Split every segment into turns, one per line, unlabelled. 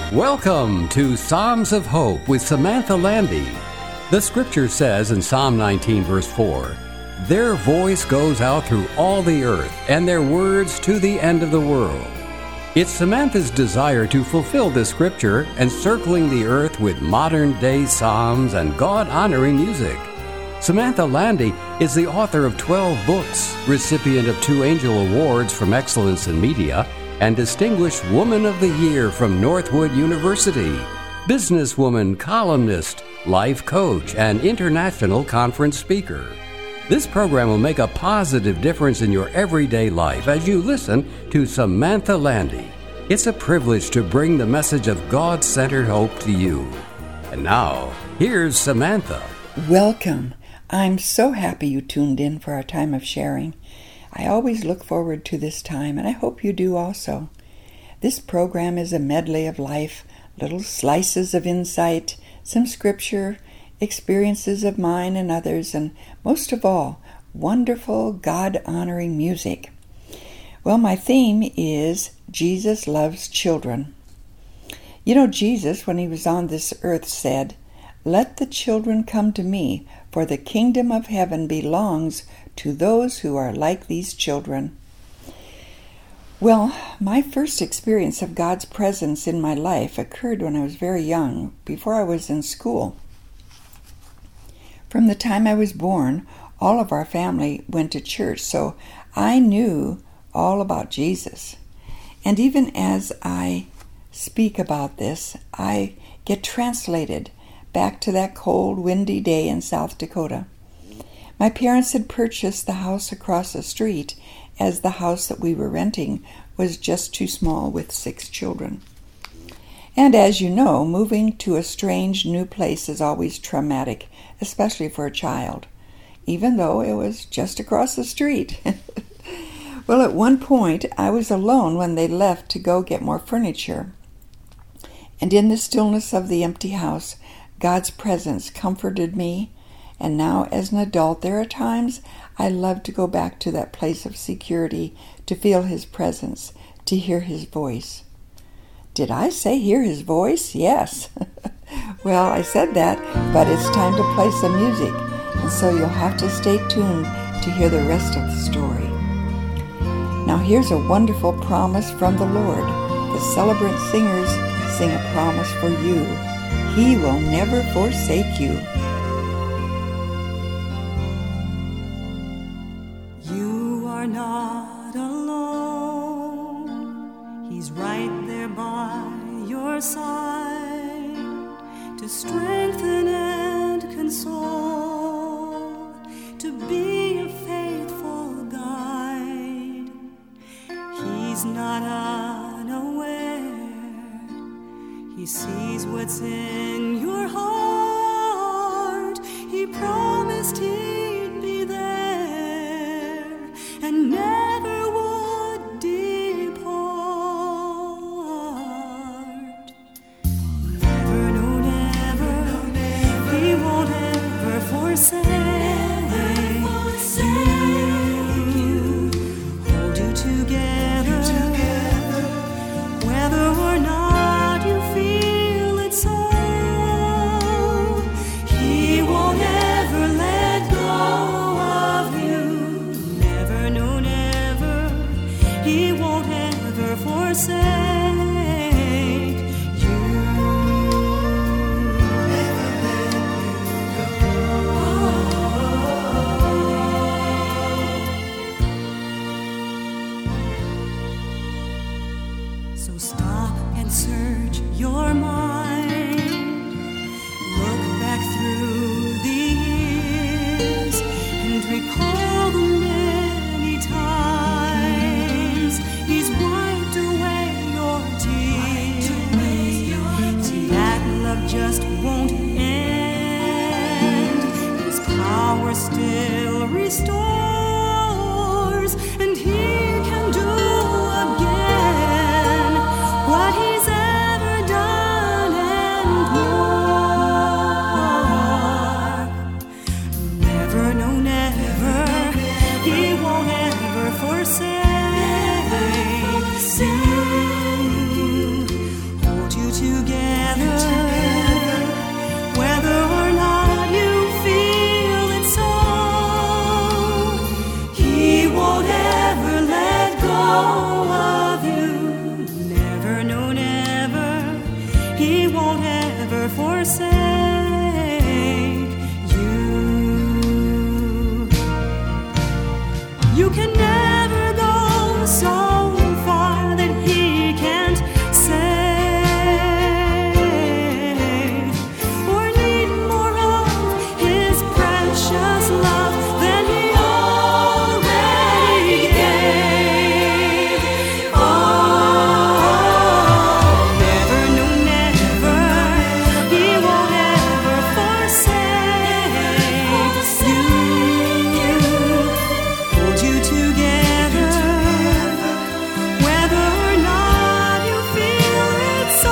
Welcome to Psalms of Hope with Samantha Landy. The scripture says in Psalm 19, verse 4, "Their voice goes out through all the earth, and their words to the end of the world." It's Samantha's desire to fulfill this scripture, encircling the earth with modern-day psalms and God-honoring music. Samantha Landy is the author of 12 books, recipient of 2 Angel Awards from Excellence in Media, and Distinguished Woman of the Year from Northwood University, businesswoman, columnist, life coach, and international conference speaker. This program will make a positive difference in your everyday life as you listen to Samantha Landy. It's a privilege to bring the message of God-centered hope to you. And now, here's Samantha.
Welcome. I'm so happy you tuned in for our time of sharing. I always look forward to this time, and I hope you do also. This program is a medley of life, little slices of insight, some scripture, experiences of mine and others, and most of all, wonderful God-honoring music. Well, my theme is Jesus loves children. You know, Jesus, when he was on this earth, said, "Let the children come to me, for the kingdom of heaven belongs to those who are like these children." Well, my first experience of God's presence in my life occurred when I was very young, before I was in school. From the time I was born, all of our family went to church, so I knew all about Jesus. And even as I speak about this, I get translated back to that cold, windy day in South Dakota. My parents had purchased the house across the street, as the house that we were renting was just too small with 6 children. And as you know, moving to a strange new place is always traumatic, especially for a child, even though it was just across the street. Well, at one point, I was alone when they left to go get more furniture. And in the stillness of the empty house, God's presence comforted me. And now, as an adult, there are times I love to go back to that place of security, to feel His presence, to hear His voice. Did I say hear His voice? Yes. Well, I said that, but it's time to play some music, and so you'll have to stay tuned to hear the rest of the story. Now here's a wonderful promise from the Lord. The celebrant singers sing a promise for you. He will never forsake you.
You are not alone. He's right there by your side to strengthen and console, to be a faithful guide. He's not unaware. He sees what's in your heart. He promised He'd be there and never would depart. Never, no, never, He won't ever forsake you. Hold you together, whether or not you feel it so. He won't ever let go of you. Never, no, never. of you. Never, no, never, He won't ever forsake you. You can never go so far that He can't save, or need more of His precious love than He already gave. Oh, never, no, never, He won't ever forsake you. Hold you together, whether or not you feel it so.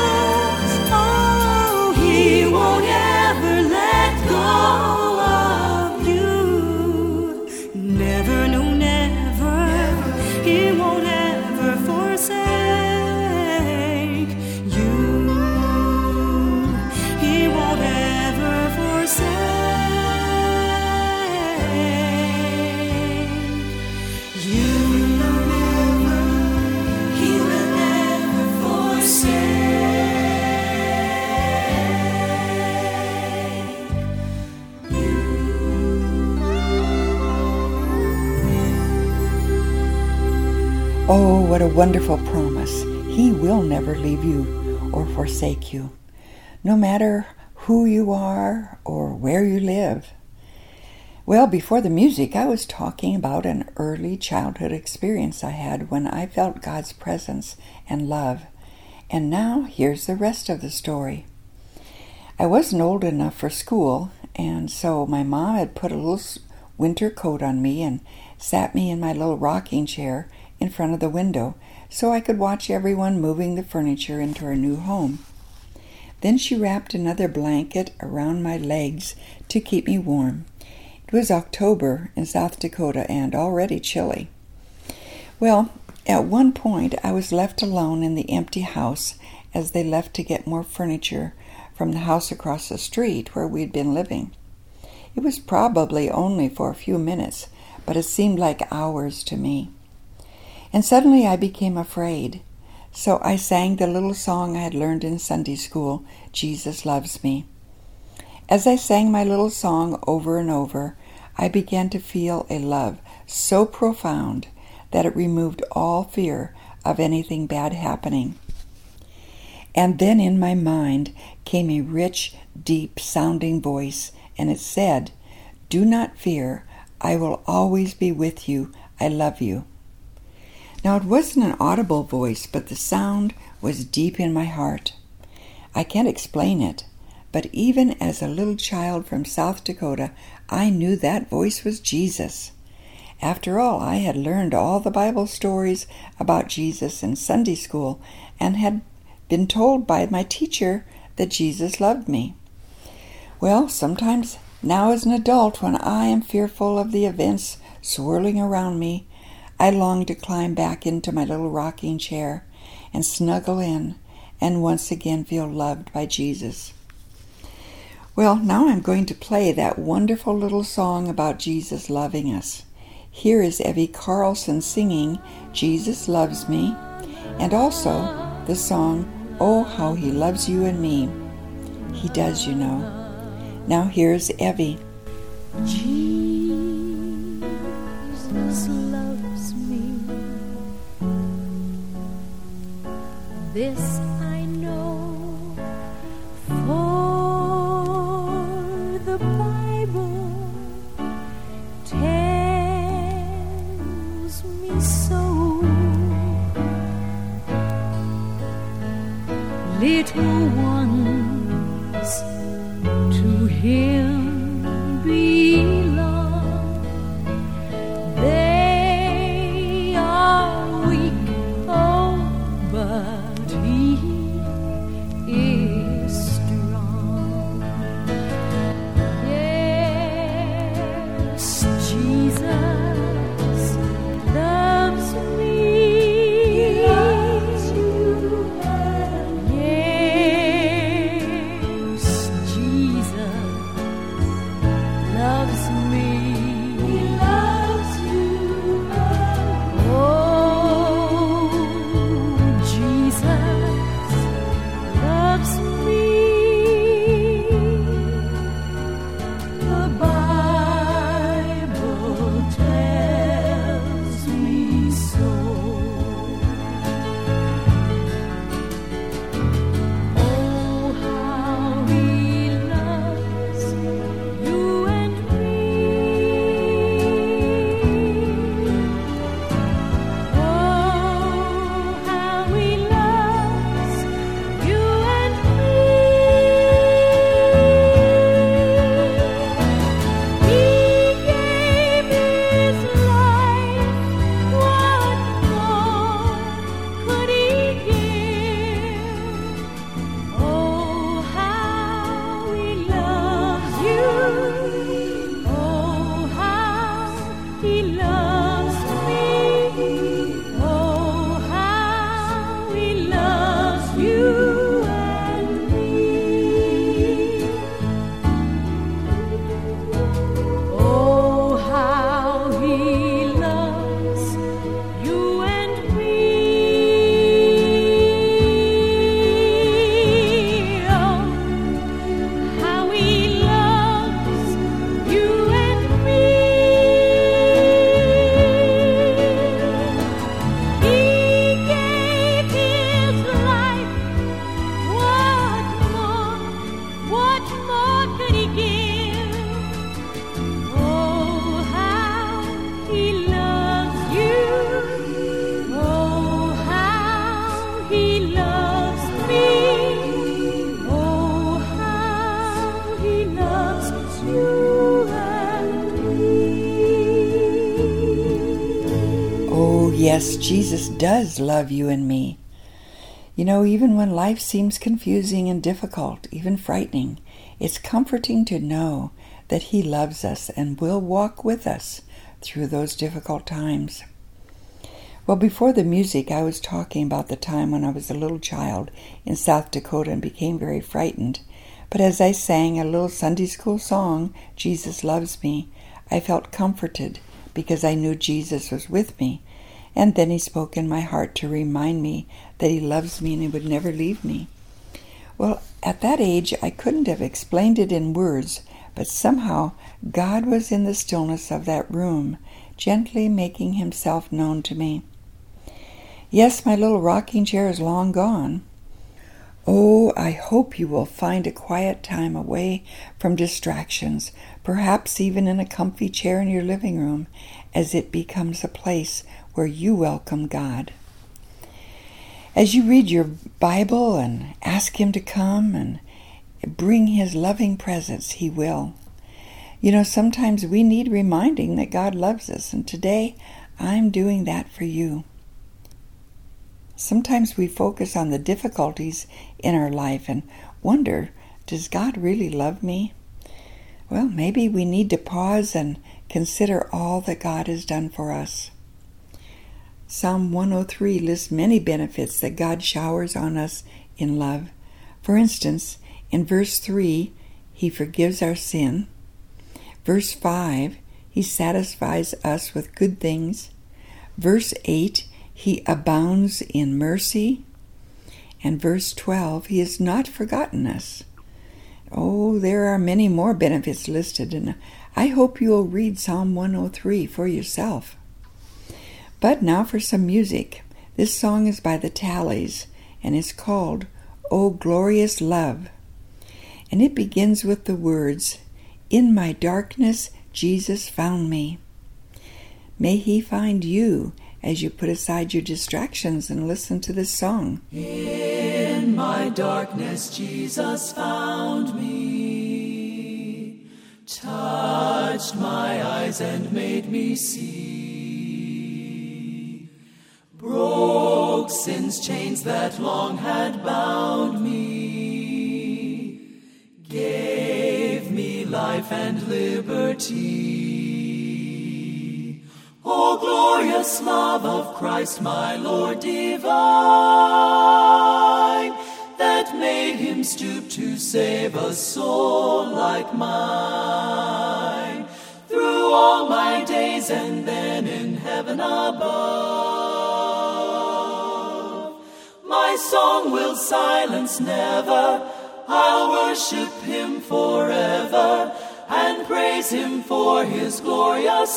Oh, He won't ever let go of you. Never, no, never, He won't ever forsake you. He won't ever forsake you. He will never forsake you.
Oh, what a wonderful promise. He will never leave you or forsake you, no matter who you are or where you live. Well, before the music, I was talking about an early childhood experience I had when I felt God's presence and love. And now, here's the rest of the story. I wasn't old enough for school, and so my mom had put a little winter coat on me and sat me in my little rocking chair in front of the window so I could watch everyone moving the furniture into our new home. Then she wrapped another blanket around my legs to keep me warm. It was October in South Dakota and already chilly. Well, at one point I was left alone in the empty house as they left to get more furniture from the house across the street where we'd been living. It was probably only for a few minutes, but it seemed like hours to me. And suddenly I became afraid. So I sang the little song I had learned in Sunday school, Jesus Loves Me. As I sang my little song over and over, I began to feel a love so profound that it removed all fear of anything bad happening. And then in my mind came a rich, deep-sounding voice, and it said, "Do not fear, I will always be with you, I love you." Now it wasn't an audible voice, but the sound was deep in my heart. I can't explain it, but even as a little child from South Dakota, I knew that voice was Jesus. After all, I had learned all the Bible stories about Jesus in Sunday school and had been told by my teacher that Jesus loved me. Well, sometimes now as an adult, when I am fearful of the events swirling around me, I long to climb back into my little rocking chair and snuggle in and once again feel loved by Jesus. Well, now I'm going to play that wonderful little song about Jesus loving us. Here is Evie Carlson singing Jesus Loves Me, and also the song Oh, How He Loves You and Me. He does, you know. Now here's Evie.
Jesus loves me. This I know, for the Bible tells me so. Little ones to Him belong. They are weak, oh, but He is strong. Yes, Jesus loves me. He loves you. Yes, Jesus
yes, Jesus does love you and me. You know, even when life seems confusing and difficult, even frightening, it's comforting to know that He loves us and will walk with us through those difficult times. Well, before the music, I was talking about the time when I was a little child in South Dakota and became very frightened. But as I sang a little Sunday school song, Jesus Loves Me, I felt comforted because I knew Jesus was with me. And then He spoke in my heart to remind me that He loves me and He would never leave me. Well, at that age, I couldn't have explained it in words, but somehow God was in the stillness of that room, gently making Himself known to me. Yes, my little rocking chair is long gone. Oh, I hope you will find a quiet time away from distractions, perhaps even in a comfy chair in your living room, as it becomes a place where you welcome God. As you read your Bible and ask Him to come and bring His loving presence, He will. You know, sometimes we need reminding that God loves us, and today I'm doing that for you. Sometimes we focus on the difficulties in our life and wonder, does God really love me? Well, maybe we need to pause and consider all that God has done for us. Psalm 103 lists many benefits that God showers on us in love. For instance, in verse 3, He forgives our sin. Verse 5, He satisfies us with good things. Verse 8, He abounds in mercy. And verse 12, He has not forgotten us. Oh, there are many more benefits listed, and I hope you will read Psalm 103 for yourself. But now for some music. This song is by the Tallies, and it's called "O Glorious Love." And it begins with the words, "In my darkness, Jesus found me." May He find you as you put aside your distractions and listen to this song.
In my darkness, Jesus found me, touched my eyes and made me see, broke sin's chains that long had bound me, gave me life and liberty. O glorious love of Christ, my Lord divine, that made Him stoop to save a soul like mine, through all my days and then in heaven above. My song will silence never, I'll worship Him forever, and praise Him for His glorious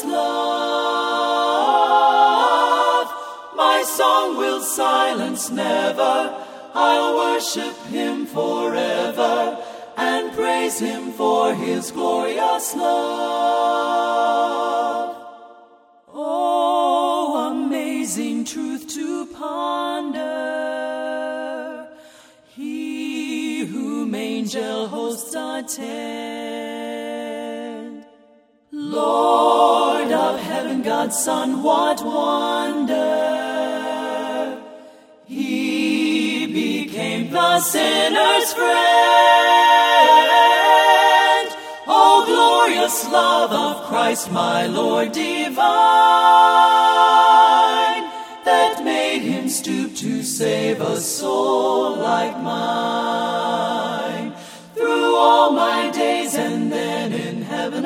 love. My song will silence never, I'll worship Him forever, and praise Him for His glorious love. Oh, amazing truth to ponder, He whom angel hosts attend, Lord of heaven, God's Son, what wonder! He became the sinner's friend. O glorious love of Christ, my Lord divine, that made Him stoop to save a soul like mine, through all my days and then in heaven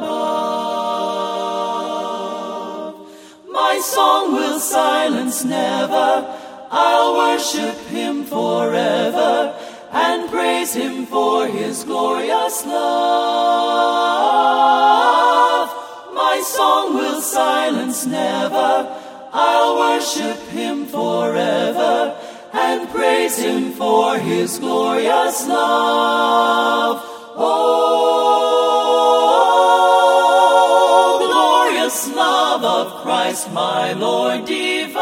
above. My song will silence never, I'll worship Him forever, and praise Him for His glorious love. My song will silence never, I'll worship Him forever, and praise Him for His glorious love. Oh, glorious love of Christ, my Lord divine,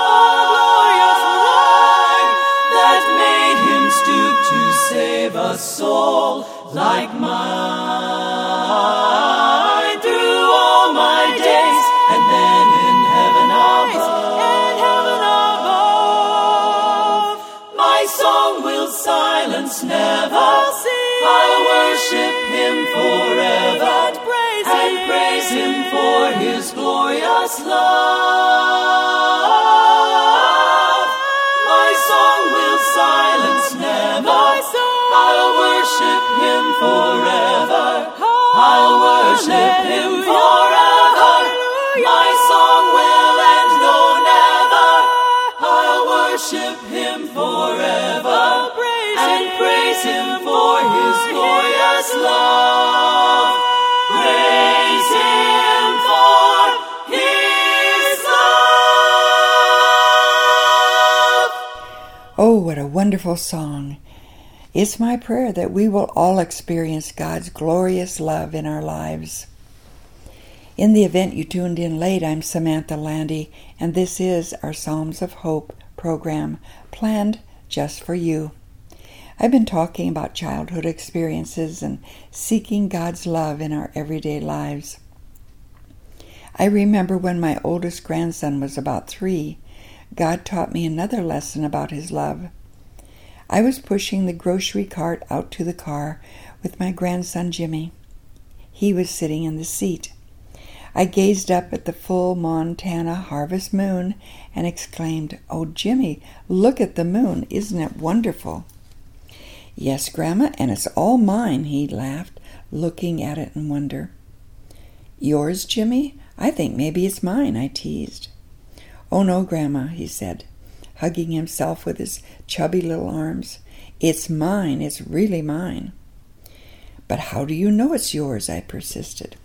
that made Him stoop to save a soul like mine, through all my days and then in heaven above. silence never. I'll worship him forever and praise him for his glorious love. My song will silence never. I'll worship him forever. I'll worship him forever. My song will end no never. I'll worship him forever and praise him for his glorious love. Praise him for his love.
Oh, what a wonderful song. It's my prayer that we will all experience God's glorious love in our lives. In the event you tuned in late, I'm Samantha Landy, and this is our Psalms of Hope program, planned just for you. I've been talking about childhood experiences and seeking God's love in our everyday lives. I remember when my oldest grandson was about 3, God taught me another lesson about his love. I was pushing the grocery cart out to the car with my grandson Jimmy. He was sitting in the seat. I gazed up at the full Montana harvest moon and exclaimed, "Oh, Jimmy, look at the moon. Isn't it wonderful?" "Yes, Grandma, and it's all mine," he laughed, looking at it in wonder. "Yours, Jimmy? I think maybe it's mine," I teased. "Oh, no, Grandma," he said, hugging himself with his chubby little arms. "It's mine. It's really mine." "But how do you know it's yours?" I persisted.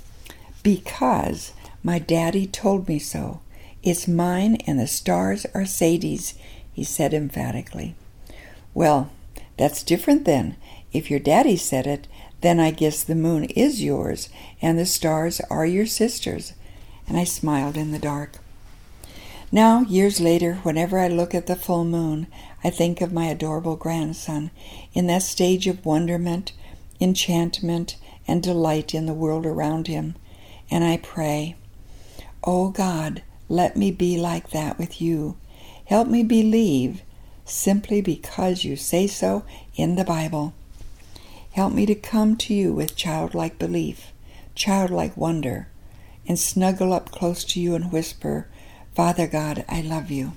"Because my daddy told me so. It's mine, and the stars are Sadie's," he said emphatically. "Well, that's different then. If your daddy said it, then I guess the moon is yours, and the stars are your sister's." And I smiled in the dark. Now, years later, whenever I look at the full moon, I think of my adorable grandson in that stage of wonderment, enchantment, and delight in the world around him, and I pray, "Oh God, let me be like that with you. Help me believe simply because you say so in the Bible. Help me to come to you with childlike belief, childlike wonder, and snuggle up close to you and whisper, 'Father God, I love you.'"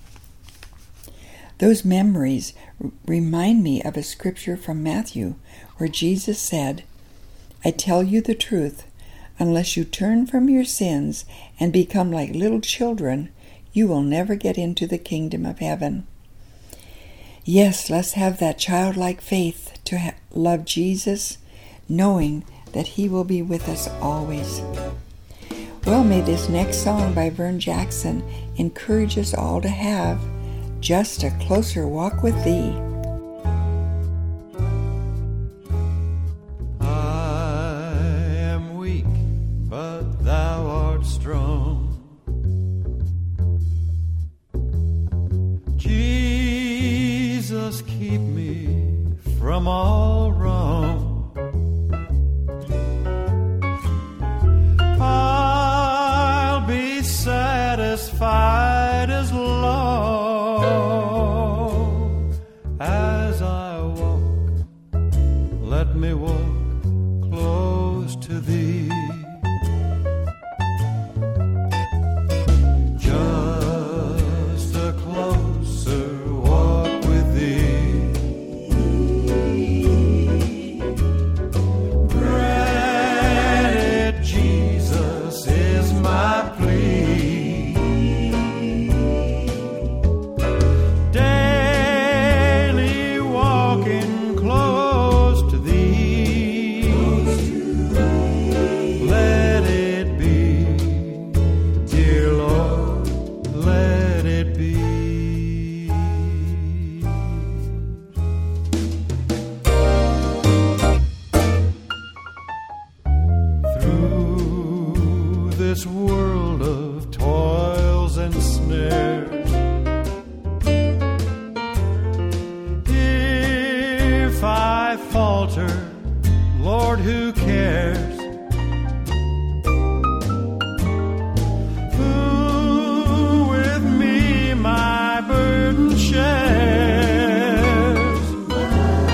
Those memories remind me of a scripture from Matthew where Jesus said, "I tell you the truth, unless you turn from your sins and become like little children, you will never get into the kingdom of heaven." Yes, let's have that childlike faith to love Jesus, knowing that he will be with us always. Well, may this next song by Vern Jackson encourage us all to have just a closer walk with thee.
I am weak, but thou art strong. Jesus, keep me from all wrong. Satisfied as long as I walk, let me walk close to thee. Just a closer walk with thee. Granted, Jesus is my plea. This world of toils and snares, if I falter, Lord, who cares? Who with me my burden shares?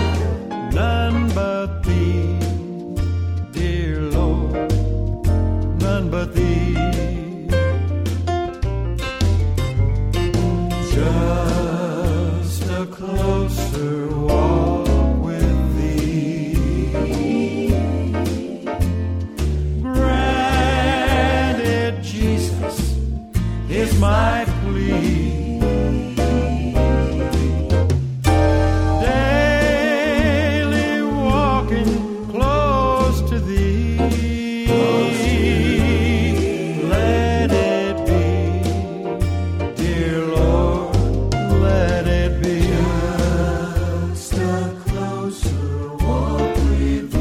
Just a closer walk with thee. Granted, Jesus is my plea. Daily walking close to thee. Let it be, dear Lord, let it be. Just a closer walk with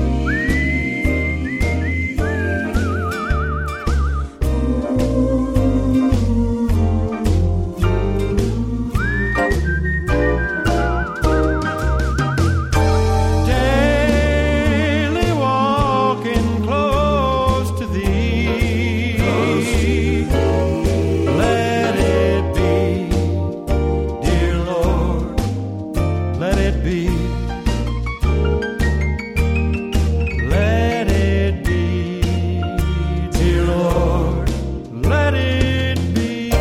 daily walking close to thee. Let it be, dear Lord, let it be. Let it be, dear Lord, let it be.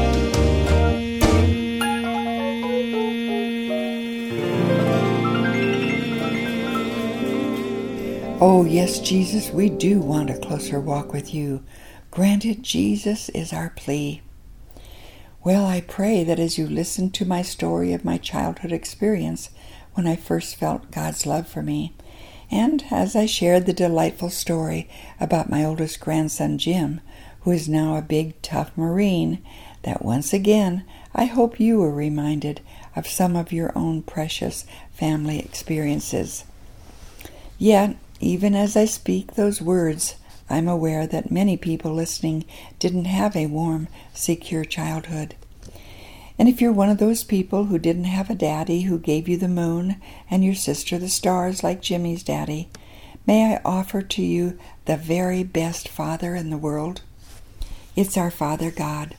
Oh, yes, Jesus, we do want a closer walk with you. Granted, Jesus is our plea. Well, I pray that as you listen to my story of my childhood experience when I first felt God's love for me, and as I shared the delightful story about my oldest grandson, Jim, who is now a big, tough Marine, that once again, I hope you were reminded of some of your own precious family experiences. Yet, even as I speak those words, I'm aware that many people listening didn't have a warm, secure childhood. And if you're one of those people who didn't have a daddy who gave you the moon and your sister the stars like Jimmy's daddy, may I offer to you the very best Father in the world? It's our Father God.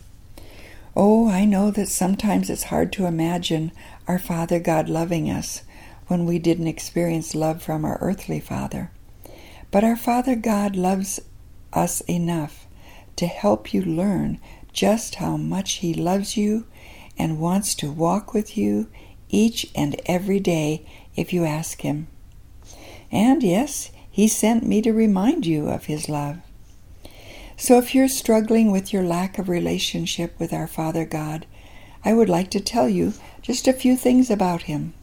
Oh, I know that sometimes it's hard to imagine our Father God loving us when we didn't experience love from our earthly father. But our Father God loves us enough to help you learn just how much He loves you and wants to walk with you each and every day if you ask Him. And yes, He sent me to remind you of His love. So if you're struggling with your lack of relationship with our Father God, I would like to tell you just a few things about Him.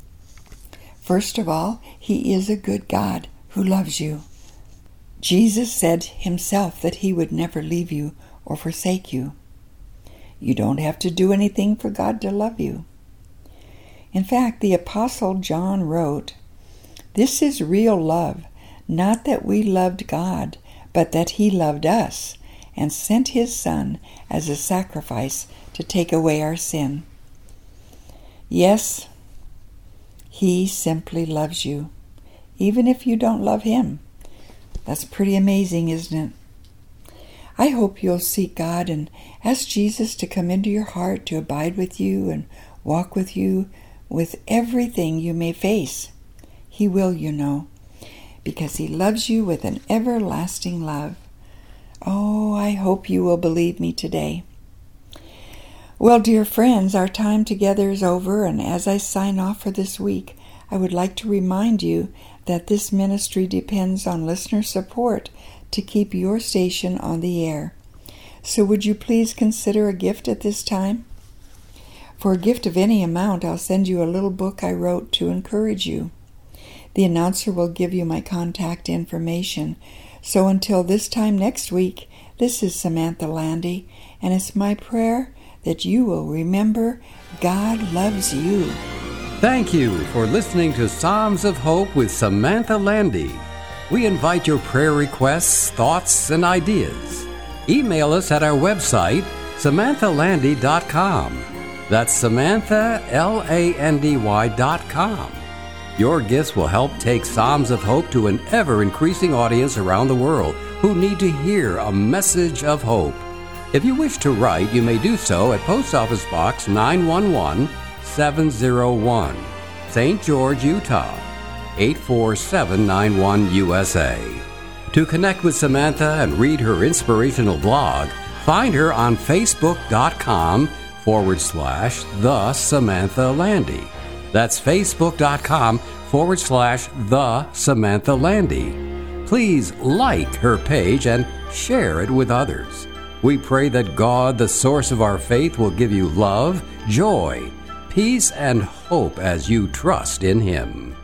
First of all, He is a good God who loves you. Jesus said Himself that He would never leave you or forsake you. You don't have to do anything for God to love you. In fact, the Apostle John wrote, "This is real love, not that we loved God, but that He loved us and sent His Son as a sacrifice to take away our sin." Yes, He simply loves you, even if you don't love Him. That's pretty amazing, isn't it? I hope you'll seek God and ask Jesus to come into your heart to abide with you and walk with you with everything you may face. He will, you know, because He loves you with an everlasting love. Oh, I hope you will believe me today. Well, dear friends, our time together is over, and as I sign off for this week, I would like to remind you that this ministry depends on listener support to keep your station on the air. So would you please consider a gift at this time? For a gift of any amount, I'll send you a little book I wrote to encourage you. The announcer will give you my contact information. So until this time next week, this is Samantha Landy, and it's my prayer that you will remember God loves you.
Thank you for listening to Psalms of Hope with Samantha Landy. We invite your prayer requests, thoughts, and ideas. Email us at our website, SamanthaLandy.com. That's SamanthaLandy.com. Your gifts will help take Psalms of Hope to an ever-increasing audience around the world who need to hear a message of hope. If you wish to write, you may do so at Post Office Box 911-701, St. George, Utah, 84791 USA. To connect with Samantha and read her inspirational blog, find her on Facebook.com/Samantha Facebook.com/The Samantha Landy. That's Facebook.com/The Samantha Landy. Please like her page and share it with others. We pray that God, the source of our faith, will give you love, joy, peace, and hope as you trust in Him.